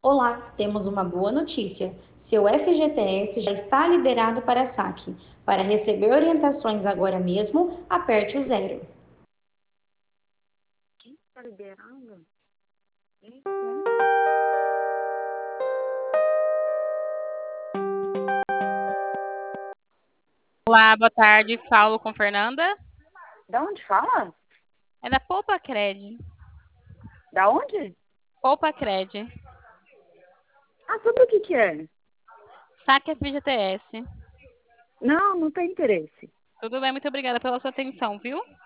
Olá, temos uma boa notícia. Seu FGTS já está liberado para saque. Para receber orientações agora mesmo, aperte o zero. Quem está liberando? Olá, boa tarde. Falo com Fernanda. Da onde fala? É da Poupa Cred. Da onde? Poupa Cred. Ah, sobre o que é? Saque FGTS. Não, não tem interesse. Tudo bem, muito obrigada pela sua atenção, viu?